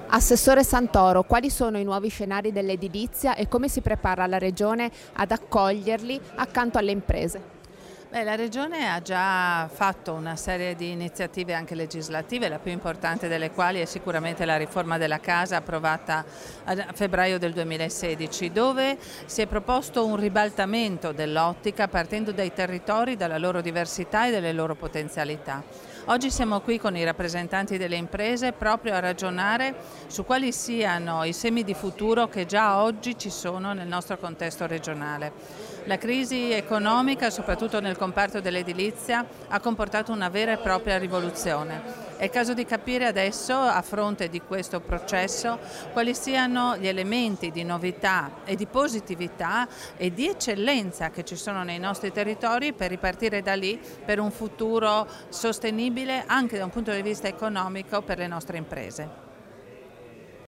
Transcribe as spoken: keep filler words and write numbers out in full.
Assessore Santoro, quali sono i nuovi scenari dell'edilizia e come si prepara la Regione ad accoglierli accanto alle imprese? Beh, la Regione ha già fatto una serie di iniziative anche legislative, la più importante delle quali è sicuramente la riforma della casa approvata a febbraio del duemilasedici, dove si è proposto un ribaltamento dell'ottica partendo dai territori, dalla loro diversità e dalle loro potenzialità. Oggi siamo qui con i rappresentanti delle imprese proprio a ragionare su quali siano i semi di futuro che già oggi ci sono nel nostro contesto regionale. La crisi economica, soprattutto nel comparto dell'edilizia, ha comportato una vera e propria rivoluzione. È il caso di capire adesso, a fronte di questo processo, quali siano gli elementi di novità e di positività e di eccellenza che ci sono nei nostri territori per ripartire da lì per un futuro sostenibile anche da un punto di vista economico per le nostre imprese.